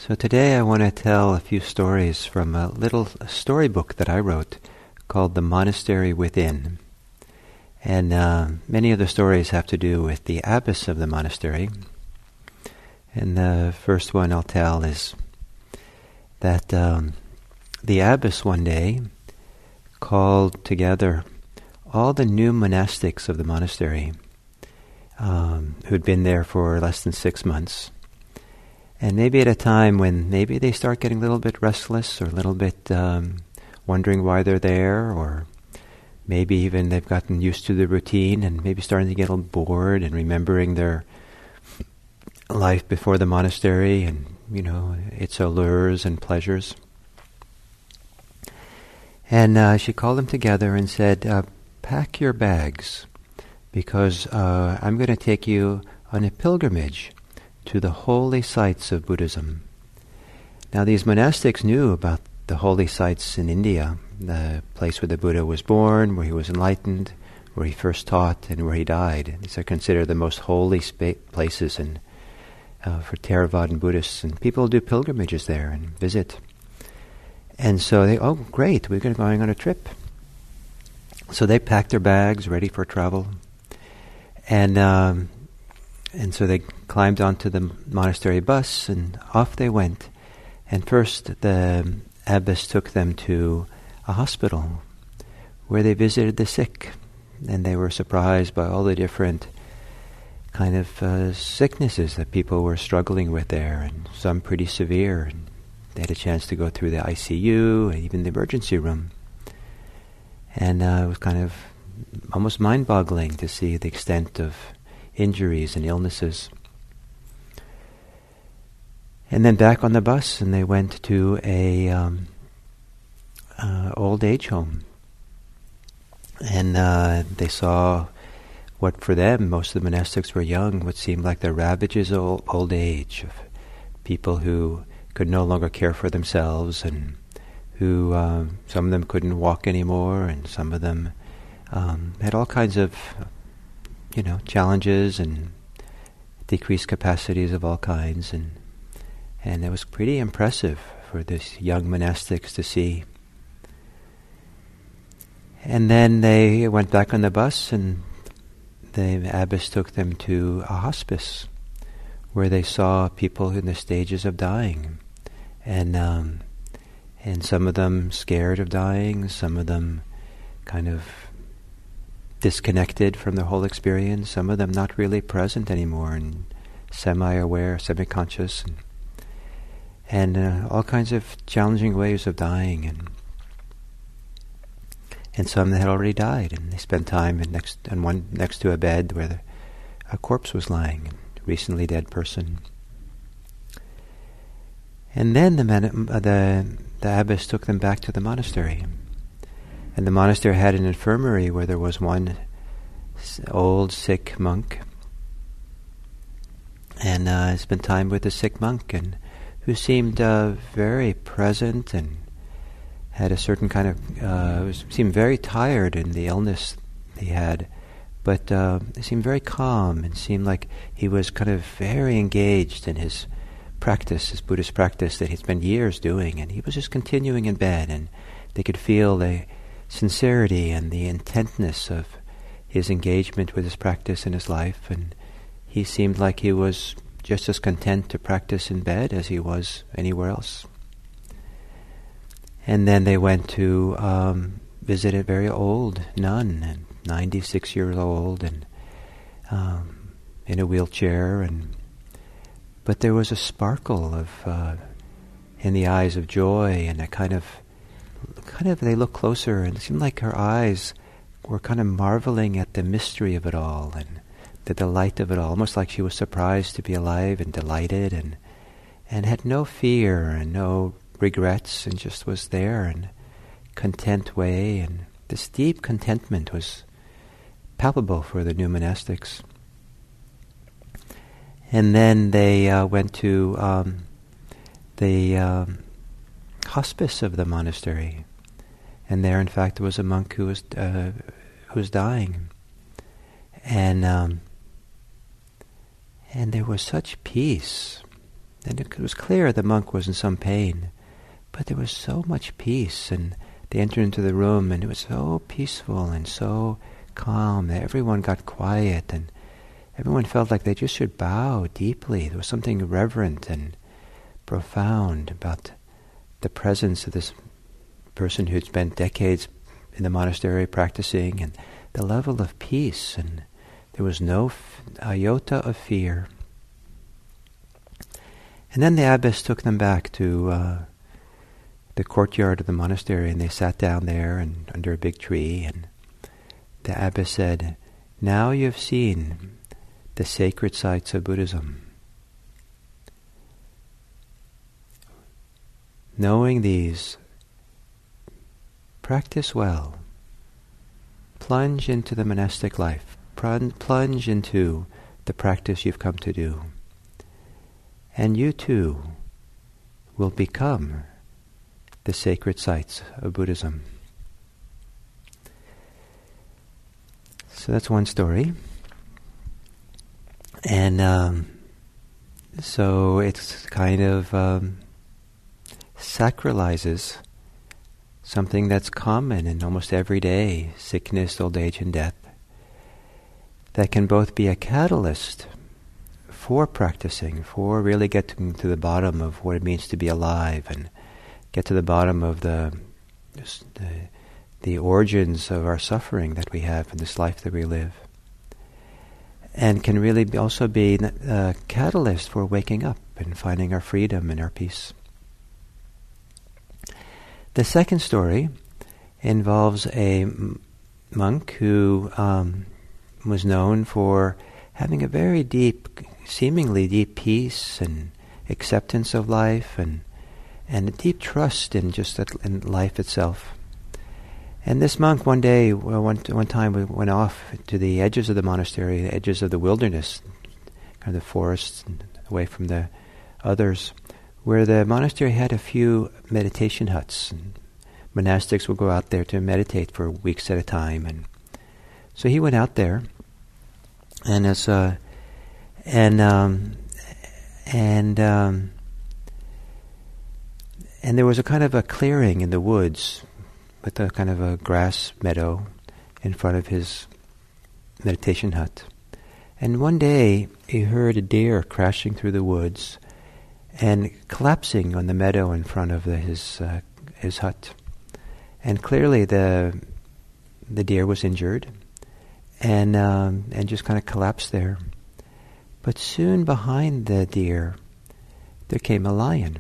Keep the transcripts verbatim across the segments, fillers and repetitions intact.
So today I want to tell a few stories from a little storybook that I wrote called The Monastery Within. And uh, many of the stories have to do with the abbess of the monastery. And the first one I'll tell is that um, the abbess one day called together all the new monastics of the monastery um, who'd been there for less than six months. And maybe at a time when maybe they start getting a little bit restless or a little bit um, wondering why they're there, or maybe even they've gotten used to the routine and maybe starting to get a little bored and remembering their life before the monastery and, you know, its allures and pleasures. And uh, she called them together and said, uh, pack your bags, because uh, I'm going to take you on a pilgrimage to the holy sites of Buddhism. Now these monastics knew about the holy sites in India, the place where the Buddha was born, where he was enlightened, where he first taught, and where he died. These are considered the most holy spa- places in, uh, for Theravadan Buddhists, and people do pilgrimages there and visit. And so they, oh great, we're going to going on a trip. So they packed their bags, ready for travel. And um, and so they climbed onto the monastery bus, and off they went. And first the abbess took them to a hospital where they visited the sick. And they were surprised by all the different kind of uh, sicknesses that people were struggling with there, and some pretty severe. And they had a chance to go through the I C U and even the emergency room. And uh, it was kind of almost mind-boggling to see the extent of injuries and illnesses. And then back on the bus, and they went to a um, uh, old age home. And uh, they saw what for them, most of the monastics were young, what seemed like the ravages of old age, of people who could no longer care for themselves, and who, uh, some of them couldn't walk anymore, and some of them um, had all kinds of, you know, challenges and decreased capacities of all kinds, and and it was pretty impressive for these young monastics to see. And then they went back on the bus, and the abbess took them to a hospice where they saw people in the stages of dying, and um, and some of them scared of dying, some of them kind of disconnected from the whole experience, some of them not really present anymore and semi-aware, semi-conscious, and, and uh, all kinds of challenging ways of dying, and and some that had already died, and they spent time in next and one next to a bed where the, a corpse was lying, a recently dead person. And then the, man, uh, the the abbess took them back to the monastery. And the monastery had an infirmary where there was one s- old sick monk, and uh, spent time with the sick monk, and who seemed uh, very present and had a certain kind of uh, was, seemed very tired in the illness he had, but uh, he seemed very calm and seemed like he was kind of very engaged in his practice, his Buddhist practice that he'd spent years doing, and he was just continuing in bed, and they could feel the sincerity and the intentness of his engagement with his practice in his life, and he seemed like he was just as content to practice in bed as he was anywhere else. And then they went to um, visit a very old nun, and ninety-six years old, and um, in a wheelchair, and but there was a sparkle of uh, in the eyes of joy, and a kind of kind of they looked closer, and it seemed like her eyes were kind of marveling at the mystery of it all and the delight of it all, almost like she was surprised to be alive and delighted, and and had no fear and no regrets, and just was there in content way, and this deep contentment was palpable for the new monastics. And then they uh, went to um, the um, hospice of the monastery, and there, in fact, was a monk who was uh, who was dying, and um, and there was such peace And it was clear the monk was in some pain, but there was so much peace, and they entered into the room, and it was so peaceful and so calm that everyone got quiet, and everyone felt like they just should bow deeply. There was something reverent and profound about the presence of this person who'd spent decades in the monastery practicing, and the level of peace, and there was no f- iota of fear. And then the abbess took them back to uh, the courtyard of the monastery, and they sat down there and under a big tree, and the abbess said, "Now you've seen the sacred sites of Buddhism. Knowing these, practice well. Plunge into the monastic life. Plunge into the practice you've come to do. And you too will become the sacred sites of Buddhism." So that's one story. And um, so it's kind of um, sacralizes something that's common in almost every day, sickness, old age, and death, that can both be a catalyst for practicing, for really getting to the bottom of what it means to be alive, and get to the bottom of the the, the origins of our suffering that we have in this life that we live, and can really be also be a catalyst for waking up and finding our freedom and our peace. The second story involves a m- monk who um, was known for having a very deep, seemingly deep peace and acceptance of life, and and a deep trust in just that, in life itself. And this monk one day, well, one one time, we went off to the edges of the monastery, the edges of the wilderness, kind of the forests, and away from the others, where the monastery had a few meditation huts, and monastics would go out there to meditate for weeks at a time. And so he went out there, and as uh, and um, and um, and there was a kind of a clearing in the woods, with a kind of a grass meadow in front of his meditation hut. And one day he heard a deer crashing through the woods and collapsing on the meadow in front of the, his uh, his hut. And clearly the the deer was injured and um, and just kind of collapsed there. But soon behind the deer there came a lion.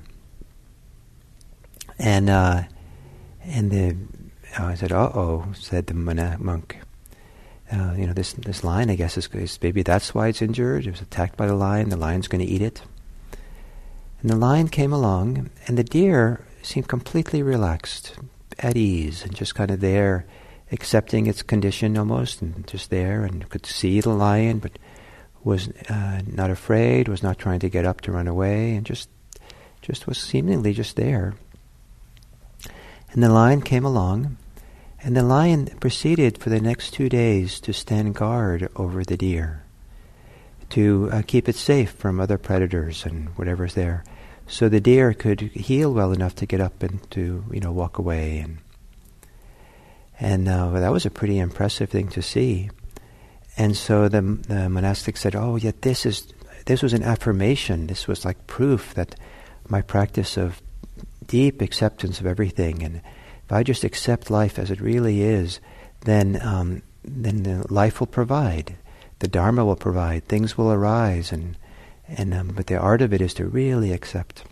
And uh, and the uh, I said, "Uh-oh," said the monk. Uh, you know, this this lion, I guess, is, is maybe that's why it's injured. It was attacked by the lion. The lion's going to eat it. And the lion came along, and the deer seemed completely relaxed, at ease, and just kind of there, accepting its condition almost, and just there, and could see the lion, but was uh, not afraid, was not trying to get up to run away, and just just was seemingly just there. And the lion came along, and the lion proceeded for the next two days to stand guard over the deer, to uh, keep it safe from other predators and whatever's there, so the deer could heal well enough to get up and to, you know, walk away. And and uh, that was a pretty impressive thing to see. And so the, the monastic said, "Oh, yet this is this was an affirmation. This was like proof that my practice of deep acceptance of everything, and if I just accept life as it really is, then um, then the life will provide, the Dharma will provide, things will arise, and and um, but the art of it is to really accept."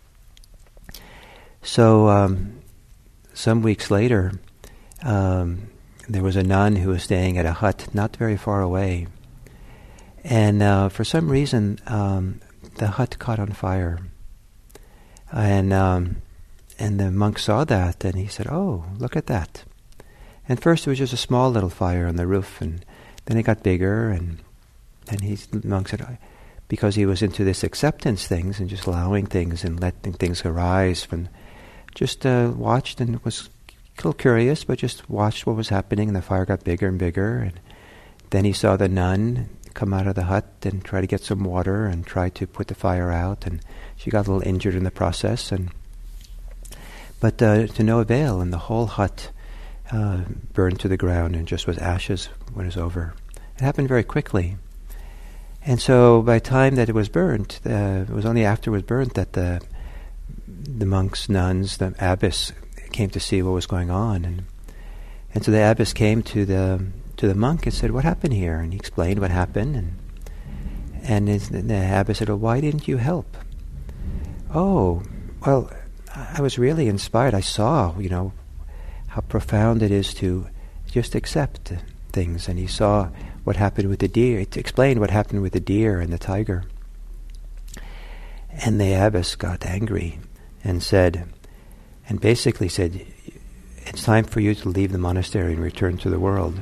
So um, some weeks later, um, there was a nun who was staying at a hut not very far away, and uh, for some reason um, the hut caught on fire, and um, and the monk saw that, and he said, "Oh, look at that." And first it was just a small little fire on the roof, and then it got bigger, and then he, the monk said, because he was into this acceptance things and just allowing things and letting things arise from, just uh, watched and was a little curious, but just watched what was happening, and the fire got bigger and bigger, and then he saw the nun come out of the hut and try to get some water and try to put the fire out, and she got a little injured in the process, and but uh, to no avail, and the whole hut uh, burned to the ground and just was ashes when it was over. It happened very quickly. And so by the time that it was burnt, uh, it was only after it was burnt that the the monks, nuns, the abbess came to see what was going on. And and so the abbess came to the to the monk and said, "What happened here?" And he explained what happened. And and his, the abbess said, "Well, why didn't you help?" "Oh, well, I was really inspired. I saw, you know, how profound it is to just accept things." And he saw what happened with the deer. It explained what happened with the deer and the tiger. And the abbess got angry and said, and basically said, "It's time for you to leave the monastery and return to the world.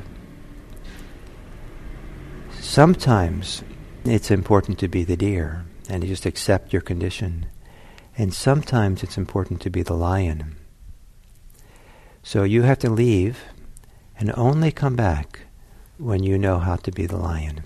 Sometimes it's important to be the deer and to just accept your condition. And sometimes it's important to be the lion. So you have to leave and only come back when you know how to be the lion."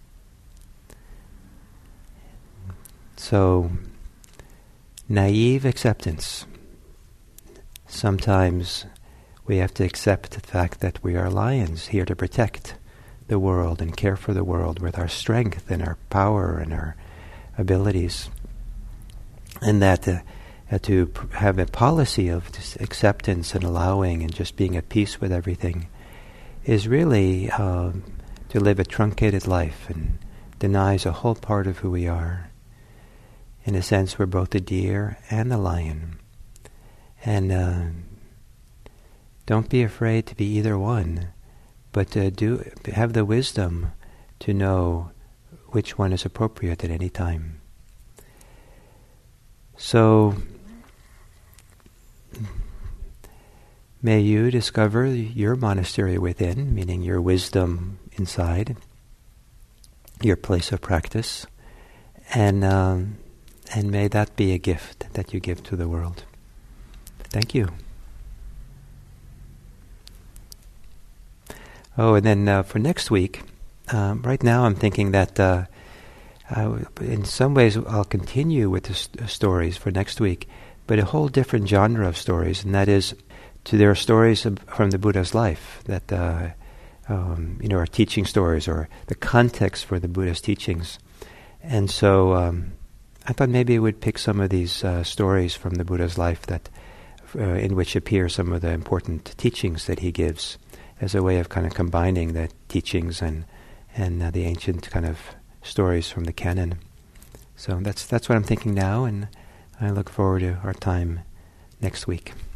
So, naive acceptance. Sometimes we have to accept the fact that we are lions here to protect the world and care for the world with our strength and our power and our abilities. And that uh, uh, to pr- have a policy of just acceptance and allowing and just being at peace with everything is really um, to live a truncated life and denies a whole part of who we are. In a sense, we're both the deer and the lion. And uh, don't be afraid to be either one, but uh, do have the wisdom to know which one is appropriate at any time. So, may you discover your monastery within, meaning your wisdom inside, your place of practice, and um, and may that be a gift that you give to the world. Thank you. Oh, and then uh, for next week, um, right now I'm thinking that uh, uh, in some ways I'll continue with the st- stories for next week, but a whole different genre of stories, and that is, to there are stories of, from the Buddha's life that uh, um, you know are teaching stories or the context for the Buddha's teachings, and so um, I thought maybe I would pick some of these uh, stories from the Buddha's life that uh, in which appear some of the important teachings that he gives, as a way of kind of combining the teachings and and uh, the ancient kind of stories from the canon. So that's that's what I'm thinking now, and I look forward to our time next week.